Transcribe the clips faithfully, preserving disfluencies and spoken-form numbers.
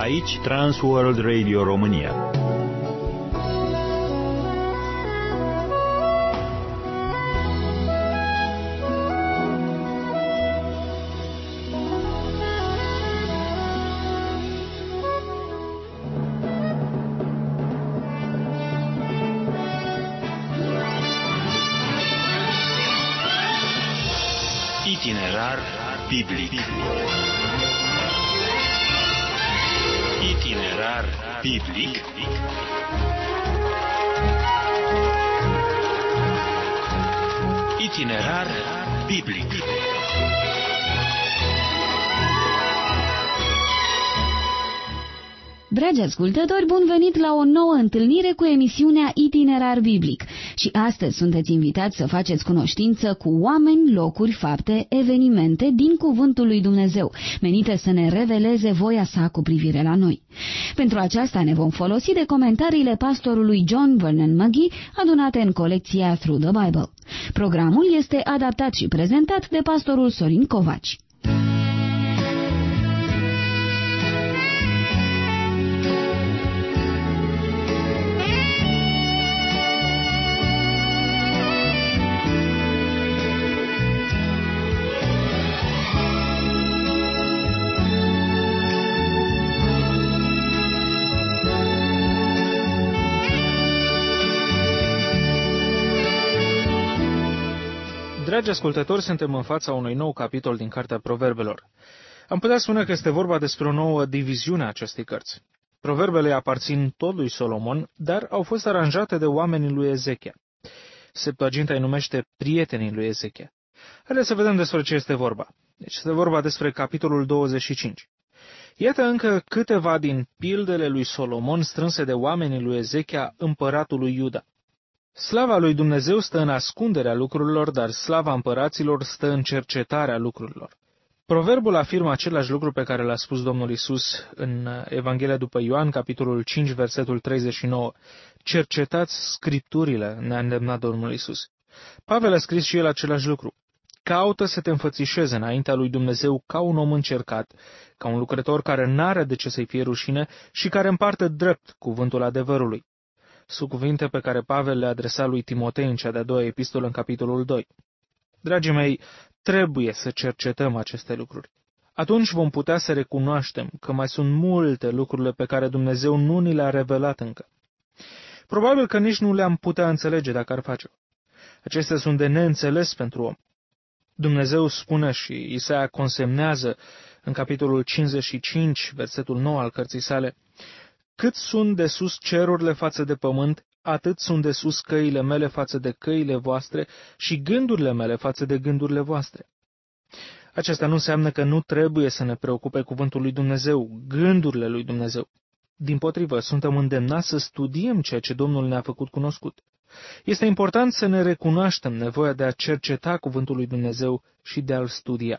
Aici Transworld Radio România. Itinerar biblic. Itinerar biblic. Itinerar biblic. Dragi ascultători, bun venit la o nouă întâlnire cu emisiunea Itinerar Biblic. Și astăzi sunteți invitați să faceți cunoștință cu oameni, locuri, fapte, evenimente din Cuvântul lui Dumnezeu, menite să ne reveleze voia sa cu privire la noi. Pentru aceasta ne vom folosi de comentariile pastorului John Vernon McGee, adunate în colecția Through the Bible. Programul este adaptat și prezentat de pastorul Sorin Covaci. Dragi ascultători, suntem în fața unui nou capitol din Cartea Proverbelor. Am putea spune că este vorba despre o nouă diviziune a acestei cărți. Proverbele aparțin tot lui Solomon, dar au fost aranjate de oamenii lui Ezechia. Septuaginta îi numește prietenii lui Ezechia. Haideți să vedem despre ce este vorba. Deci este vorba despre capitolul douăzeci și cinci. Iată încă câteva din pildele lui Solomon strânse de oamenii lui Ezechia, împăratul lui Iuda. Slava lui Dumnezeu stă în ascunderea lucrurilor, dar slava împăraților stă în cercetarea lucrurilor. Proverbul afirmă același lucru pe care l-a spus Domnul Iisus în Evanghelia după Ioan, capitolul cinci, versetul treizeci și nouă. Cercetați Scripturile, ne-a îndemnat Domnul Iisus. Pavel a scris și el același lucru. Caută să te înfățișeze înaintea lui Dumnezeu ca un om încercat, ca un lucrător care n-are de ce să-i fie rușine și care împarte drept cuvântul adevărului. Sunt cuvinte pe care Pavel le adresa lui Timotei în cea de-a doua epistolă în capitolul doi. Dragii mei, trebuie să cercetăm aceste lucruri. Atunci vom putea să recunoaștem că mai sunt multe lucrurile pe care Dumnezeu nu ni le-a revelat încă. Probabil că nici nu le-am putea înțelege dacă ar face-o. Acestea sunt de neînțeles pentru om. Dumnezeu spune și Isaia consemnează în capitolul cincizeci și cinci, versetul nouă al cărții sale: cât sunt de sus cerurile față de pământ, atât sunt de sus căile mele față de căile voastre și gândurile mele față de gândurile voastre. Aceasta nu înseamnă că nu trebuie să ne preocupe cuvântul lui Dumnezeu, gândurile lui Dumnezeu. Dimpotrivă, suntem îndemnați să studiem ceea ce Domnul ne-a făcut cunoscut. Este important să ne recunoaștem nevoia de a cerceta cuvântul lui Dumnezeu și de a-l studia.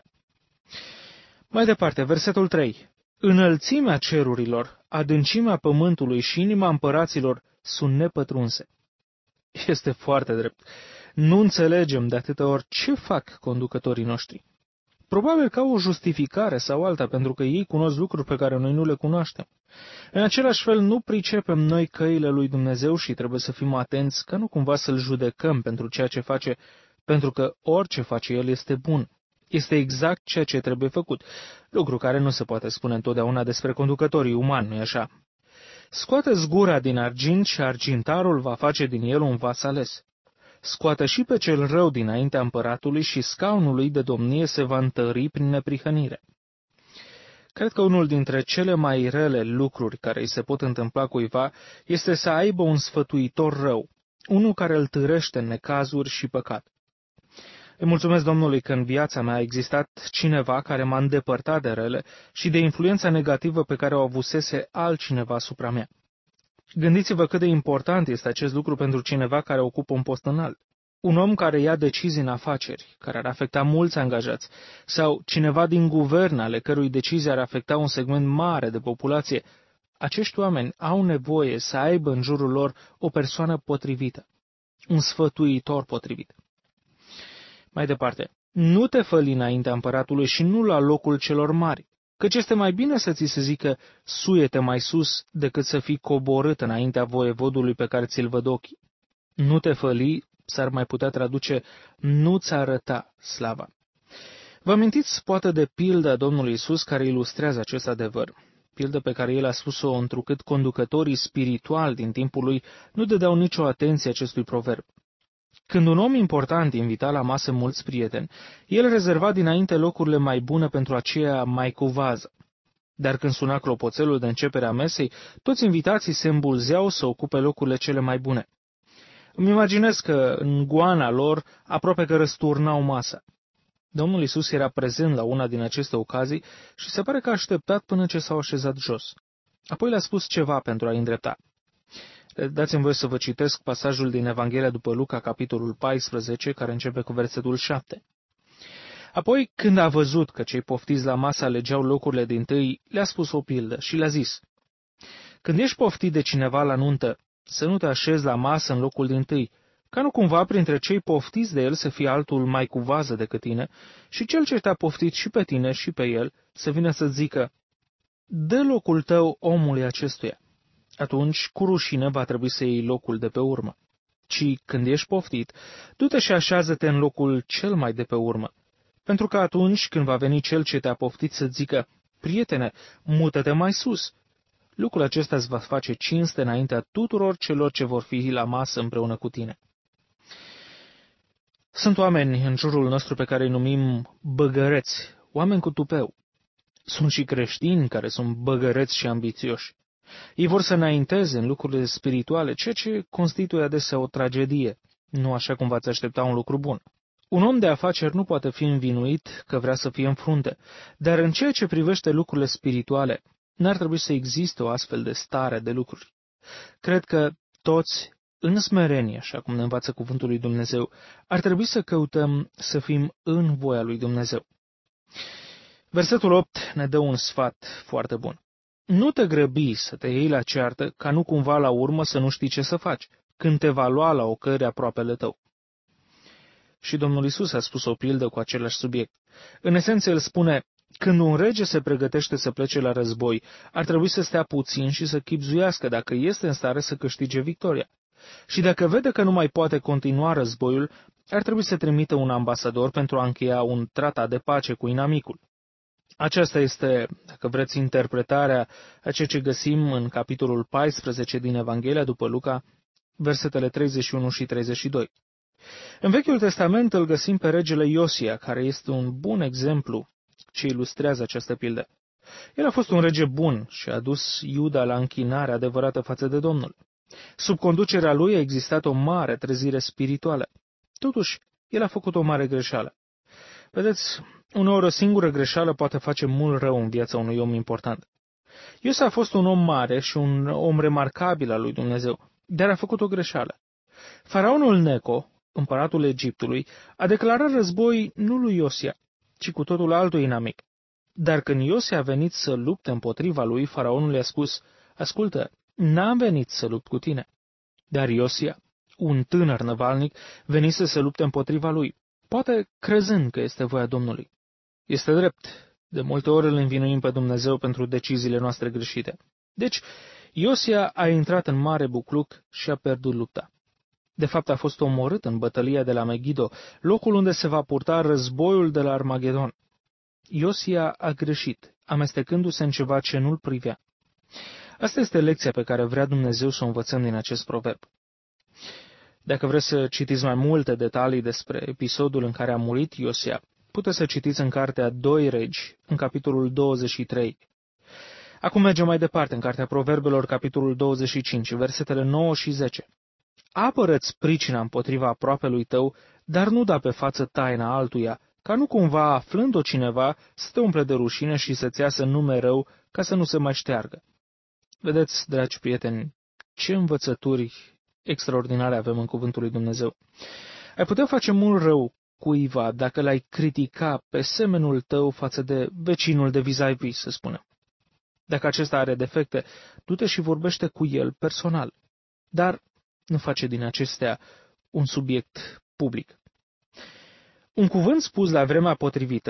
Mai departe, versetul trei. Înălțimea cerurilor, adâncimea pământului și inima împăraților sunt nepătrunse. Este foarte drept. Nu înțelegem de atâtea ori ce fac conducătorii noștri. Probabil că au o justificare sau alta, pentru că ei cunosc lucruri pe care noi nu le cunoaștem. În același fel, nu pricepem noi căile lui Dumnezeu și trebuie să fim atenți ca nu cumva să-l judecăm pentru ceea ce face, pentru că orice face el este bun. Este exact ceea ce trebuie făcut, lucru care nu se poate spune întotdeauna despre conducătorii umani, nu-i așa? Scoate-ți gura din argint și argintarul va face din el un vas ales. Scoate și pe cel rău dinaintea împăratului și scaunul lui de domnie se va întări prin neprihănire. Cred că unul dintre cele mai rele lucruri care îi se pot întâmpla cuiva este să aibă un sfătuitor rău, unul care îl târăște în necazuri și păcat. Îi mulțumesc Domnului că în viața mea a existat cineva care m-a îndepărtat de rele și de influența negativă pe care o avusese altcineva asupra mea. Gândiți-vă cât de important este acest lucru pentru cineva care ocupă un post înalt. Un om care ia decizii în afaceri, care ar afecta mulți angajați, sau cineva din guvern ale cărui decizii ar afecta un segment mare de populație, acești oameni au nevoie să aibă în jurul lor o persoană potrivită, un sfătuitor potrivit. Mai departe, nu te făli înaintea împăratului și nu la locul celor mari. căci este mai bine să ți se zică suie-te mai sus decât să fii coborât înaintea voievodului pe care ți-l văd ochii. Nu te făli, s-ar mai putea traduce, nu-ți arăta slava. Vă amintiți poate de pilda Domnului Iisus care ilustrează acest adevăr, pildă pe care el a spus-o întrucât conducătorii spirituali din timpul lui nu dădeau nicio atenție acestui proverb. Când un om important invita la masă mulți prieteni, el rezerva dinainte locurile mai bune pentru aceea mai cu vază. Dar când suna clopoțelul de începere a mesei, toți invitații se îmbulzeau să ocupe locurile cele mai bune. Îmi imaginez că în goana lor aproape că răsturnau masa. Domnul Iisus era prezent la una din aceste ocazii și se pare că a așteptat până ce s-au așezat jos. Apoi le-a spus ceva pentru a-i îndrepta. Dați-mi voie să vă citesc pasajul din Evanghelia după Luca, capitolul paisprezece, care începe cu versetul șapte. Apoi, când a văzut că cei poftiți la masă alegeau locurile dintâi, le-a spus o pildă și le-a zis: Când ești poftit de cineva la nuntă, să nu te așezi la masă în locul dintâi, ca nu cumva printre cei poftiți de el să fie altul mai cu vază decât tine, și cel ce te-a poftit și pe tine și pe el să vină să zică: dă locul tău omului acestuia. Atunci, cu rușine, va trebui să iei locul de pe urmă. Ci, când ești poftit, du-te și așează-te în locul cel mai de pe urmă, pentru că atunci, când va veni cel ce te-a poftit să zică: prietene, mută-te mai sus, lucrul acesta îți va face cinste înaintea tuturor celor ce vor fi la masă împreună cu tine. Sunt oameni în jurul nostru pe care îi numim băgăreți, oameni cu tupeu. Sunt și creștini care sunt băgăreți și ambițioși. Ei vor să înainteze în lucrurile spirituale, ceea ce constituie adesea o tragedie, nu așa cum v-ați aștepta un lucru bun. Un om de afaceri nu poate fi învinuit că vrea să fie în frunte, dar în ceea ce privește lucrurile spirituale, n-ar trebui să existe o astfel de stare de lucruri. Cred că toți, în smerenie, așa cum ne învață cuvântul lui Dumnezeu, ar trebui să căutăm să fim în voia lui Dumnezeu. Versetul opt ne dă un sfat foarte bun. Nu te grăbi să te iei la ceartă, ca nu cumva la urmă să nu știi ce să faci, când te va lua la ocări aproapele tău. Și Domnul Iisus a spus o pildă cu același subiect. În esență, el spune: când un rege se pregătește să plece la război, ar trebui să stea puțin și să chibzuiască dacă este în stare să câștige victoria. Și dacă vede că nu mai poate continua războiul, ar trebui să trimită un ambasador pentru a încheia un tratat de pace cu inamicul. Aceasta este, dacă vreți, interpretarea a ceea ce găsim în capitolul paisprezece din Evanghelia după Luca, versetele treizeci și unu și treizeci și doi. În Vechiul Testament îl găsim pe regele Iosia, care este un bun exemplu ce ilustrează această pildă. El a fost un rege bun și a dus Iuda la închinare adevărată față de Domnul. Sub conducerea lui a existat o mare trezire spirituală. Totuși, el a făcut o mare greșeală. Vedeți, uneori o singură greșeală poate face mult rău în viața unui om important. Iosia a fost un om mare și un om remarcabil al lui Dumnezeu, dar a făcut o greșeală. Faraonul Neco, împăratul Egiptului, a declarat război nu lui Iosia, ci cu totul altul inamic. Dar când Iosia a venit să lupte împotriva lui, faraonul i-a spus: ascultă, n-am venit să lupt cu tine. Dar Iosia, un tânăr năvalnic, venise să lupte împotriva lui, poate crezând că este voia Domnului. Este drept, de multe ori îl învinuim pe Dumnezeu pentru deciziile noastre greșite. Deci, Iosia a intrat în mare bucluc și a pierdut lupta. De fapt, a fost omorât în bătălia de la Megiddo, locul unde se va purta războiul de la Armagedon. Iosia a greșit, amestecându-se în ceva ce nu-l privea. Asta este lecția pe care vrea Dumnezeu să o învățăm din acest proverb. Dacă vreți să citiți mai multe detalii despre episodul în care a murit Iosia, puteți să citiți în cartea Doi Regi, în capitolul douăzeci și trei. Acum mergem mai departe, în cartea Proverbelor, capitolul douăzeci și cinci, versetele nouă și zece. Apără-ți pricina împotriva aproapelui tău, dar nu da pe față taina altuia, ca nu cumva, aflând-o cineva, să te umple de rușine și să-ți iasă nume rău, ca să nu se mai șteargă. Vedeți, dragi prieteni, ce învățături extraordinare avem în cuvântul lui Dumnezeu. Ai putea face mult rău cuiva dacă l-ai critica pe semenul tău față de vecinul de vis-a-vis, să spunem. Dacă acesta are defecte, du-te și vorbește cu el personal, dar nu face din acestea un subiect public. Un cuvânt spus la vremea potrivită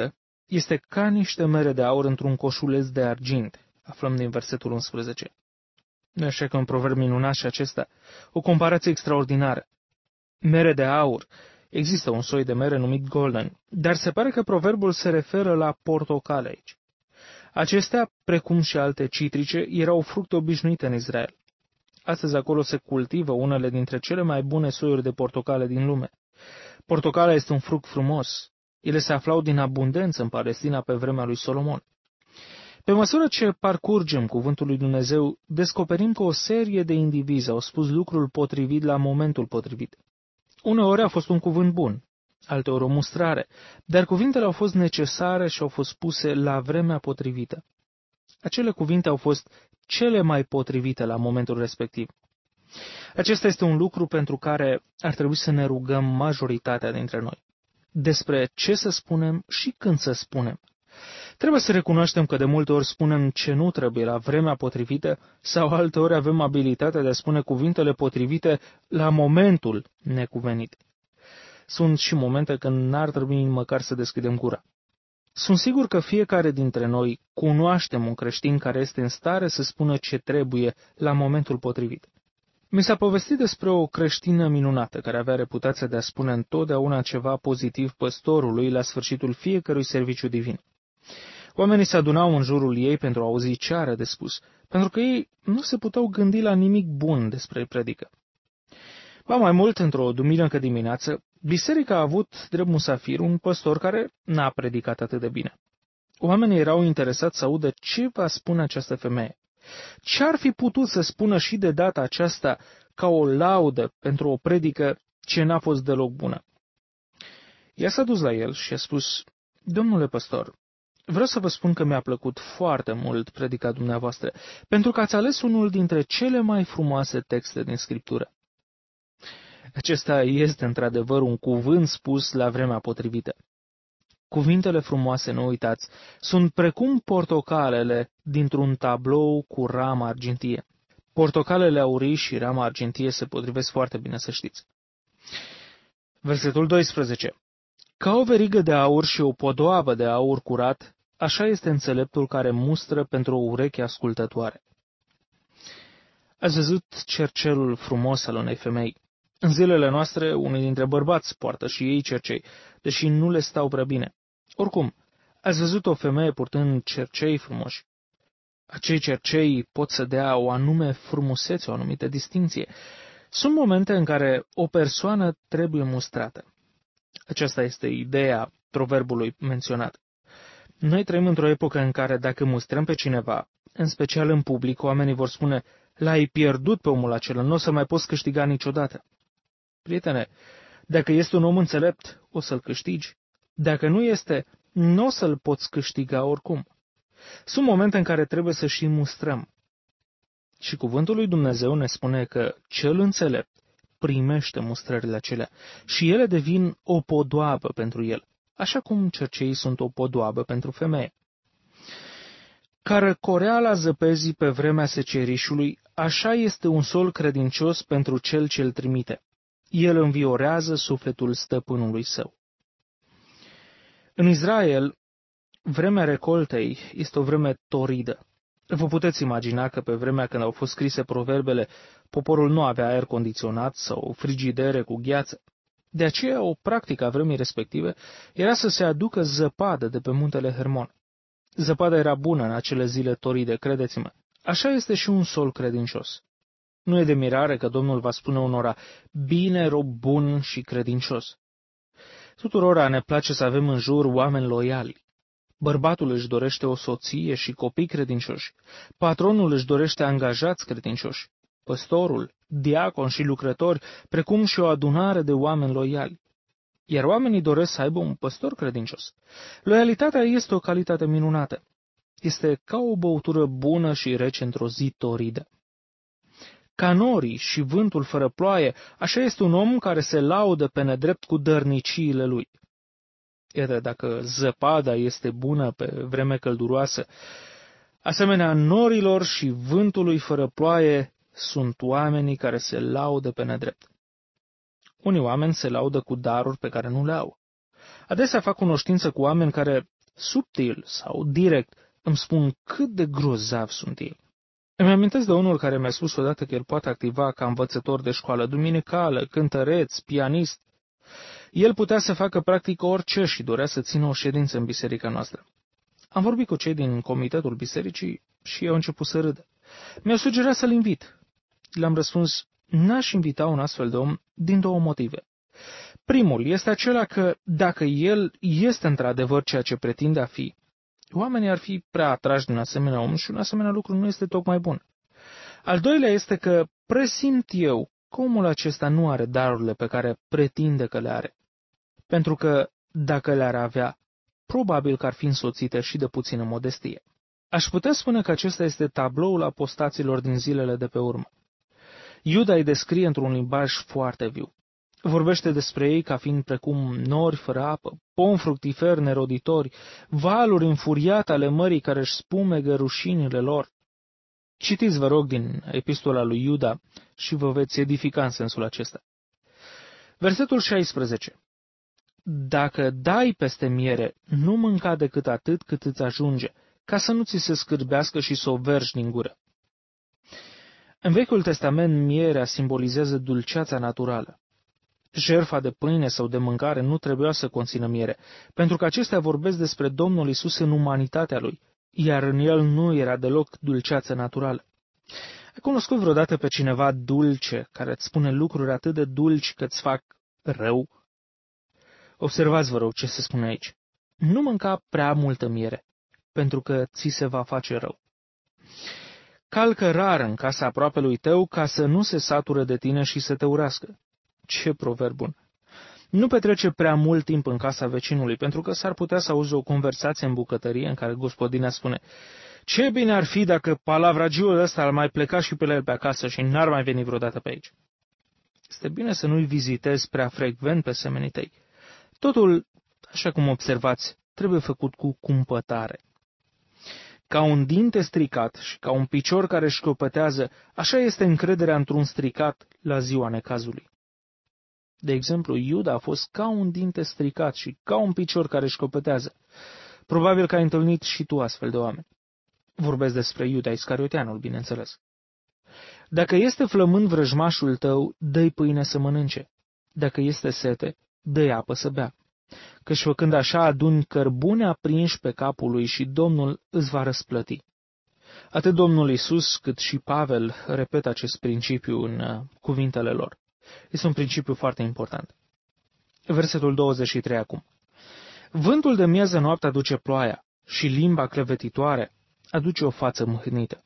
este ca niște mere de aur într-un coșuleț de argint, aflăm din versetul unsprezece. Nu așa că un proverb minunat și acesta, o comparație extraordinară. Mere de aur. Există un soi de mere numit golden, dar se pare că proverbul se referă la portocale aici. Acestea, precum și alte citrice, erau fructe obișnuite în Israel. Astăzi acolo se cultivă unele dintre cele mai bune soiuri de portocale din lume. Portocala este un fruct frumos. Ele se aflau din abundență în Palestina pe vremea lui Solomon. Pe măsură ce parcurgem cuvântul lui Dumnezeu, descoperim că o serie de indivizi au spus lucrul potrivit la momentul potrivit. Uneori a fost un cuvânt bun, alteori o mustrare, dar cuvintele au fost necesare și au fost puse la vremea potrivită. Acele cuvinte au fost cele mai potrivite la momentul respectiv. Acesta este un lucru pentru care ar trebui să ne rugăm majoritatea dintre noi. Despre ce să spunem și când să spunem. Trebuie să recunoaștem că de multe ori spunem ce nu trebuie la vremea potrivită sau alteori avem abilitatea de a spune cuvintele potrivite la momentul necuvenit. Sunt și momente când n-ar trebui măcar să deschidem gura. Sunt sigur că fiecare dintre noi cunoaștem un creștin care este în stare să spună ce trebuie la momentul potrivit. Mi s-a povestit despre o creștină minunată care avea reputația de a spune întotdeauna ceva pozitiv păstorului la sfârșitul fiecărui serviciu divin. Oamenii se adunau în jurul ei pentru a auzi ce are de spus, pentru că ei nu se puteau gândi la nimic bun despre predică. Ba mai mult, într-o duminică dimineață, biserica a avut drept musafir un păstor care n-a predicat atât de bine. Oamenii erau interesați să audă ce va spune această femeie. Ce ar fi putut să spună și de data aceasta ca o laudă pentru o predică ce n-a fost deloc bună? Ea s-a dus la el și a spus: Domnule păstor, vreau să vă spun că mi-a plăcut foarte mult predica dumneavoastră, pentru că ați ales unul dintre cele mai frumoase texte din Scriptură. Acesta este într-adevăr un cuvânt spus la vremea potrivită. Cuvintele frumoase, nu uitați, sunt precum portocalele dintr-un tablou cu ramă argintie. Portocalele aurii și rama argintie se potrivesc foarte bine, să știți. Versetul doisprezece. Ca o verigă de aur și o podoabă de aur curat, așa este înțeleptul care mustră pentru o ureche ascultătoare. Ați văzut cercelul frumos al unei femei. În zilele noastre, unii dintre bărbați poartă și ei cercei, deși nu le stau prea bine. Oricum, ați văzut o femeie purtând cercei frumoși. Acei cercei pot să dea o anume frumusețe, o anumită distinție. Sunt momente în care o persoană trebuie mustrată. Aceasta este ideea proverbului menționat. Noi trăim într-o epocă în care dacă mustrăm pe cineva, în special în public, oamenii vor spune: l-ai pierdut pe omul acela, nu o să mai poți câștiga niciodată. Prietene, dacă este un om înțelept, o să-l câștigi. Dacă nu este, nu o să-l poți câștiga oricum. Sunt momente în care trebuie să și mustrăm. Și cuvântul lui Dumnezeu ne spune că cel înțelept primește mustrările acelea și ele devin o podoabă pentru el, așa cum cerceii sunt o podoabă pentru femeie. Ca răcoreala zăpezii pe vremea secerișului, așa este un sol credincios pentru cel ce îl trimite. El înviorează sufletul stăpânului său. În Israel, vremea recoltei este o vreme toridă. Vă puteți imagina că pe vremea când au fost scrise proverbele, poporul nu avea aer condiționat sau frigidere cu gheață. De aceea, o practică a vremii respective era să se aducă zăpadă de pe muntele Hermon. Zăpada era bună în acele zile toride, credeți-mă. Așa este și un sol credincios. Nu e de mirare că Domnul va spune unora: bine, rob bun și credincios. Tuturora ne place să avem în jur oameni loiali. Bărbatul își dorește o soție și copii credincioși. Patronul își dorește angajați credincioși. Păstorul, diacon și lucrători, precum și o adunare de oameni loiali. Iar oamenii doresc să aibă un păstor credincios. Loialitatea este o calitate minunată. Este ca o băutură bună și rece într-o zi toridă. Ca norii și vântul fără ploaie, așa este un om care se laudă pe nedrept cu dărniciile lui. Iată, dacă zăpada este bună pe vreme călduroasă, asemenea norilor și vântului fără ploaie sunt oamenii care se laudă pe nedrept. Unii oameni se laudă cu daruri pe care nu le au. Adesea fac cunoștință cu oameni care subtil sau direct, îmi spun cât de grozav sunt ei. Îmi amintesc de unul care mi-a spus odată că el poate activa ca învățător de școală duminicală, cântăreț, pianist. El putea să facă practic orice și dorea să țină o ședință în biserica noastră. Am vorbit cu cei din comitetul bisericii și ei au început să râdă. Mi-au sugerat să-l invit. Le-am răspuns, n-aș invita un astfel de om din două motive. Primul este acela că, dacă el este într-adevăr ceea ce pretinde a fi, oamenii ar fi prea atrași de un asemenea om și un asemenea lucru nu este tocmai bun. Al doilea este că presimt eu că omul acesta nu are darurile pe care pretinde că le are. Pentru că, dacă le-ar avea, probabil că ar fi însoțite și de puțină modestie. Aș putea spune că acesta este tabloul apostaților din zilele de pe urmă. Iuda îi descrie într-un limbaj foarte viu. Vorbește despre ei ca fiind precum nori fără apă, pomi fructiferi neroditori, valuri înfuriate ale mării care își spumegă rușinile lor. Citiți, vă rog, din epistola lui Iuda și vă veți edifica în sensul acesta. Versetul șaisprezece. Dacă dai peste miere, nu mânca decât atât cât îți ajunge, ca să nu ți se scârbească și să o vergi din gură. În Vechiul Testament, mierea simbolizează dulceața naturală. Jertfa de pâine sau de mâncare nu trebuia să conțină miere, pentru că acestea vorbesc despre Domnul Iisus în umanitatea lui, iar în el nu era deloc dulceață naturală. Ai cunoscut vreodată pe cineva dulce, care îți spune lucruri atât de dulci că îți fac rău? Observați, vă rog, ce se spune aici. Nu mânca prea multă miere, pentru că ți se va face rău. Calcă rar în casa aproapelui tău ca să nu se sature de tine și să te urască. Ce proverb bun! Nu petrece prea mult timp în casa vecinului, pentru că s-ar putea să auzi o conversație în bucătărie în care gospodina spune: ce bine ar fi dacă palavragiul ăsta ar mai pleca și pe el pe acasă și n-ar mai veni vreodată pe aici. Este bine să nu-i vizitezi prea frecvent pe semenii tăi. Totul, așa cum observați, trebuie făcut cu cumpătare. Ca un dinte stricat și ca un picior care școpătează, așa este încrederea într-un stricat la ziua necazului. De exemplu, Iuda a fost ca un dinte stricat și ca un picior care școpătează. Probabil că ai întâlnit și tu astfel de oameni. Vorbesc despre Iuda Iscarioteanul, bineînțeles. Dacă este flămând vrăjmașul tău, dă-i pâine să mănânce. Dacă este sete, dă-i apă să bea. Căci făcând așa aduni cărbune aprinși pe capul lui și Domnul îți va răsplăti. Atât Domnul Iisus cât și Pavel repetă acest principiu în uh, cuvintele lor. Este un principiu foarte important. Versetul douăzeci și trei acum. Vântul de mieză noapte aduce ploaia și limba clevetitoare aduce o față mâhnită.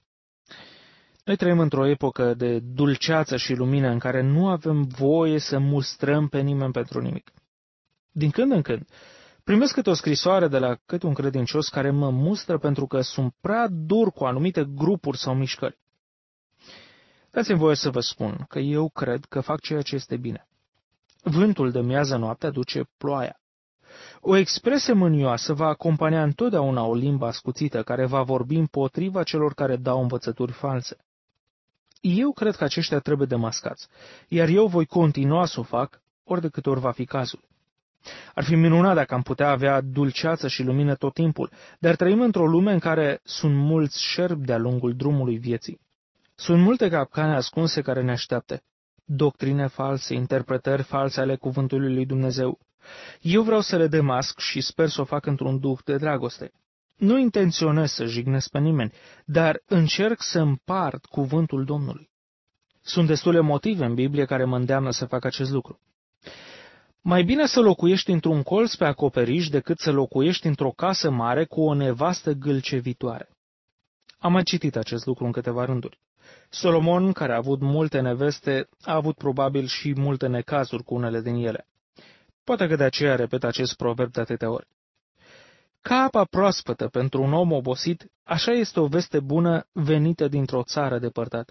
Noi trăim într-o epocă de dulceață și lumină în care nu avem voie să mustrăm pe nimeni pentru nimic. Din când în când, primesc câte o scrisoare de la câte un credincios care mă mustră pentru că sunt prea dur cu anumite grupuri sau mișcări. Dați-mi voie să vă spun că eu cred că fac ceea ce este bine. Vântul de miază noapte aduce ploaia. O expresie mânioasă va acompania întotdeauna o limbă ascuțită care va vorbi împotriva celor care dau învățături false. Eu cred că aceștia trebuie demascați, iar eu voi continua să o fac ori de câte ori va fi cazul. Ar fi minunat dacă am putea avea dulceață și lumină tot timpul, dar trăim într-o lume în care sunt mulți șerpi de-a lungul drumului vieții. Sunt multe capcane ascunse care ne așteaptă, doctrine false, interpretări false ale cuvântului lui Dumnezeu. Eu vreau să le demasc și sper să o fac într-un duh de dragoste. Nu intenționez să jignesc pe nimeni, dar încerc să împart cuvântul Domnului. Sunt destule motive în Biblie care mă îndeamnă să fac acest lucru. Mai bine să locuiești într-un colț pe acoperiș decât să locuiești într-o casă mare cu o nevastă gâlcevitoare. Am mai citit acest lucru în câteva rânduri. Solomon, care a avut multe neveste, a avut probabil și multe necazuri cu unele din ele. Poate că de aceea repet acest proverb de atâtea ori. Ca apa proaspătă pentru un om obosit, așa este o veste bună venită dintr-o țară depărtată.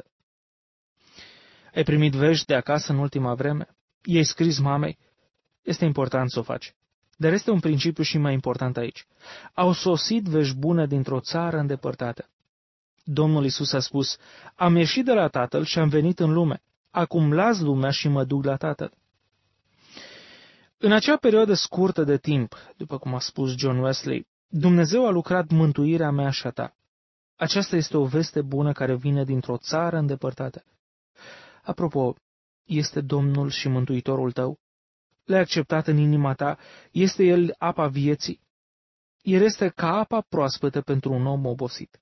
Ai primit vești de acasă în ultima vreme? I-ai scris mamei? Este important să o faci. Dar este un principiu și mai important aici. Au sosit vești bune dintr-o țară îndepărtată. Domnul Iisus a spus, am ieșit de la Tatăl și am venit în lume. Acum las lumea și mă duc la Tatăl. În acea perioadă scurtă de timp, după cum a spus John Wesley, Dumnezeu a lucrat mântuirea mea și a ta. Aceasta este o veste bună care vine dintr-o țară îndepărtată. Apropo, este Domnul și Mântuitorul tău? L-ai acceptat în inima ta? Este El apa vieții? El este ca apa proaspătă pentru un om obosit.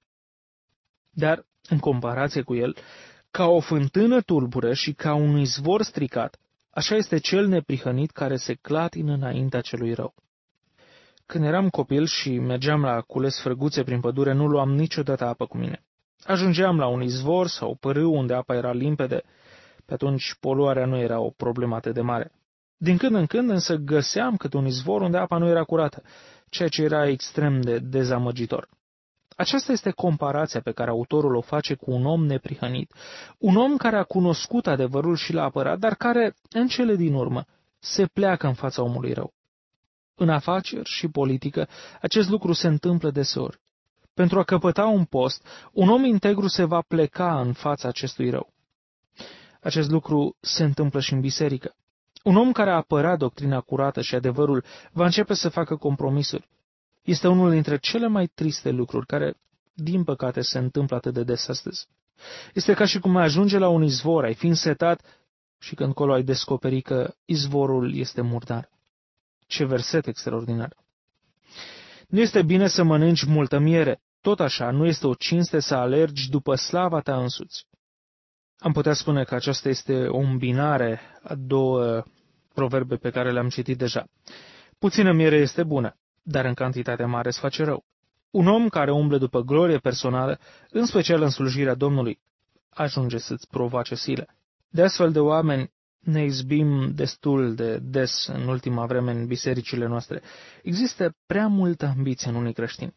Dar, în comparație cu El, ca o fântână tulbură și ca un izvor stricat, așa este cel neprihănit care se clatină înaintea celui rău. Când eram copil și mergeam la cules frăguțe prin pădure, nu luam niciodată apă cu mine. Ajungeam la un izvor sau pârâu unde apa era limpede, pe atunci poluarea nu era o problemă atât de mare. Din când în când însă găseam câte un izvor unde apa nu era curată, ceea ce era extrem de dezamăgitor. Aceasta este comparația pe care autorul o face cu un om neprihănit, un om care a cunoscut adevărul și l-a apărat, dar care, în cele din urmă, se pleacă în fața omului rău. În afaceri și politică, acest lucru se întâmplă deseori. Pentru a căpăta un post, un om integru se va pleca în fața acestui rău. Acest lucru se întâmplă și în biserică. Un om care a apărat doctrina curată și adevărul va începe să facă compromisuri. Este unul dintre cele mai triste lucruri care, din păcate, se întâmplă atât de des astăzi. Este ca și cum ai ajunge la un izvor, ai fi însetat și când colo ai descoperi că izvorul este murdar. Ce verset extraordinar! Nu este bine să mănânci multă miere, tot așa nu este o cinste să alergi după slava ta însuți. Am putea spune că aceasta este o îmbinare a două proverbe pe care le-am citit deja. Puțină miere este bună, dar în cantitate mare îți face rău. Un om care umble după glorie personală, în special în slujirea Domnului, ajunge să-ți provoace sile. De astfel de oameni ne izbim destul de des în ultima vreme în bisericile noastre. Există prea multă ambiție în unii creștini.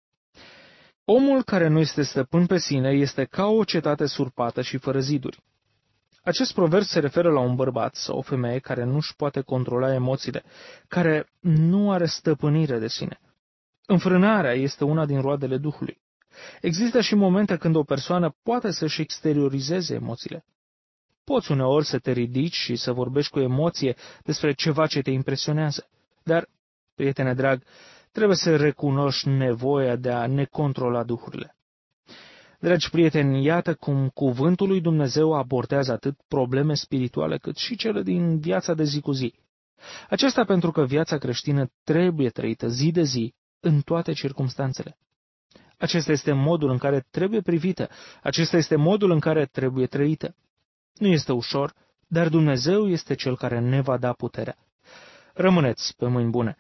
Omul care nu este stăpân pe sine este ca o cetate surpată și fără ziduri. Acest proverb se referă la un bărbat sau o femeie care nu își poate controla emoțiile, care nu are stăpânire de sine. Înfrânarea este una din roadele Duhului. Există și momente când o persoană poate să-și exteriorizeze emoțiile. Poți uneori să te ridici și să vorbești cu emoție despre ceva ce te impresionează, dar, prietene drag, trebuie să recunoști nevoia de a ne controla duhurile. Dragi prieteni, iată cum cuvântul lui Dumnezeu abordează atât probleme spirituale cât și cele din viața de zi cu zi. Aceasta pentru că viața creștină trebuie trăită zi de zi în toate circumstanțele. Acesta este modul în care trebuie privită, acesta este modul în care trebuie trăită. Nu este ușor, dar Dumnezeu este Cel care ne va da puterea. Rămâneți pe mâini bune!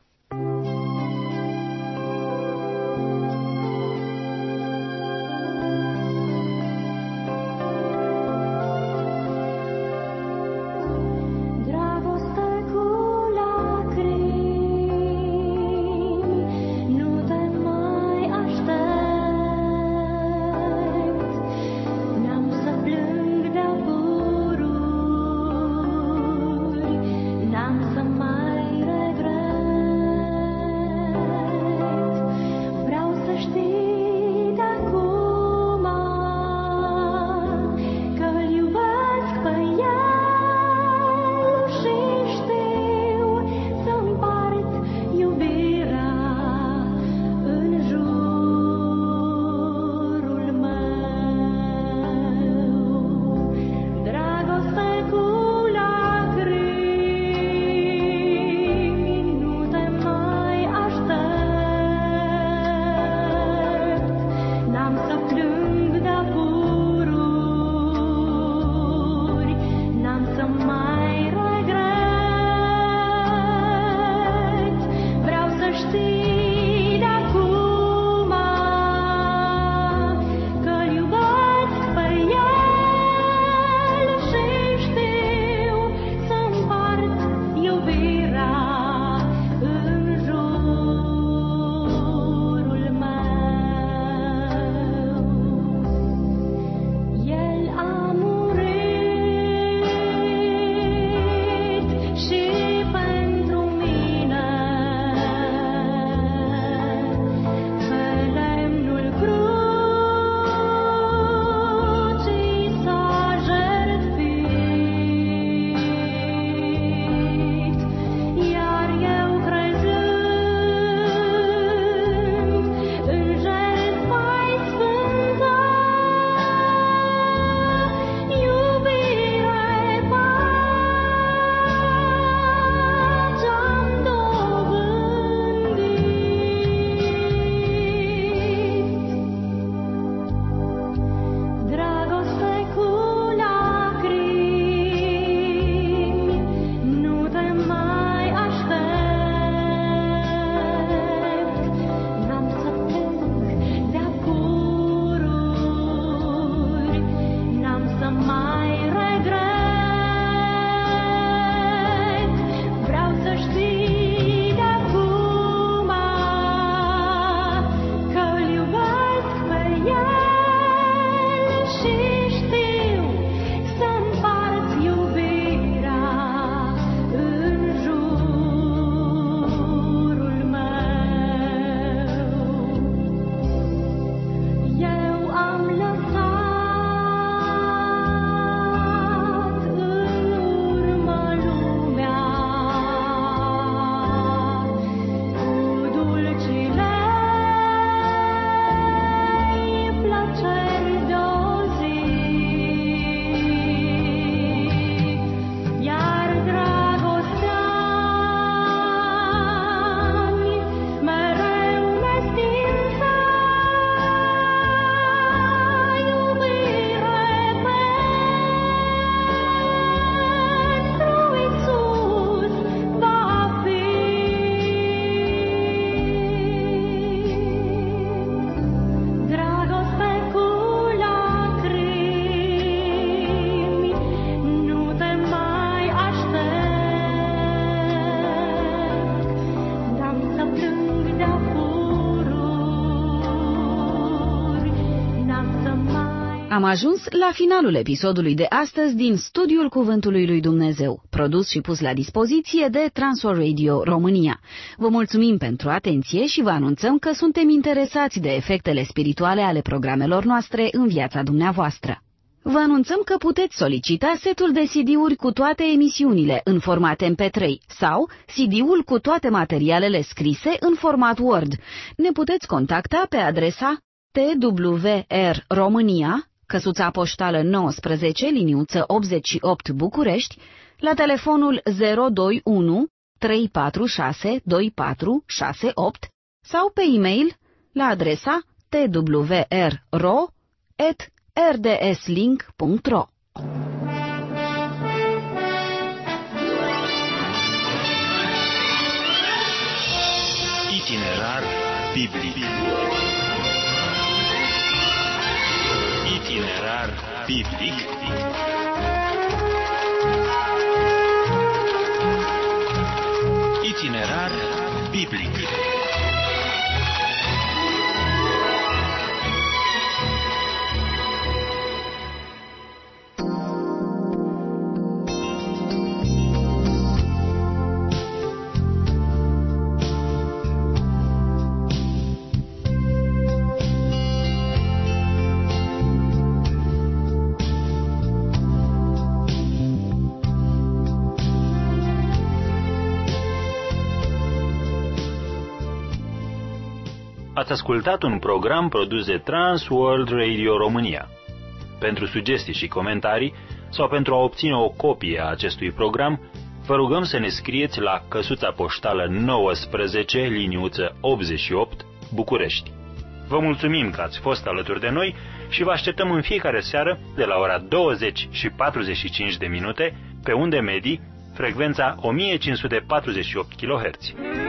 N-am să mai regret. Am ajuns la finalul episodului de astăzi din Studiul Cuvântului lui Dumnezeu, produs și pus la dispoziție de Transworld Radio România. Vă mulțumim pentru atenție și vă anunțăm că suntem interesați de efectele spirituale ale programelor noastre în viața dumneavoastră. Vă anunțăm că puteți solicita setul de C D-uri cu toate emisiunile în format M P trei sau C D-ul cu toate materialele scrise în format Word. Ne puteți contacta pe adresa T W R România, căsuța poștală nouăsprezece, liniuță optzeci și opt București, la telefonul zero doi unu trei patru șase doi patru șase opt sau pe e-mail la adresa t w r ro at r d s link punct r o. Itinerar biblic. Itinerar biblic. Itinerar biblic. Ați ascultat un program produs de Transworld Radio România. Pentru sugestii și comentarii sau pentru a obține o copie a acestui program, vă rugăm să ne scrieți la căsuța poștală nouăsprezece, liniuță optzeci și opt, București. Vă mulțumim că ați fost alături de noi și vă așteptăm în fiecare seară de la ora douăzeci și patruzeci și cinci de minute pe unde medii, frecvența o mie cinci sute patruzeci și opt kilohertz.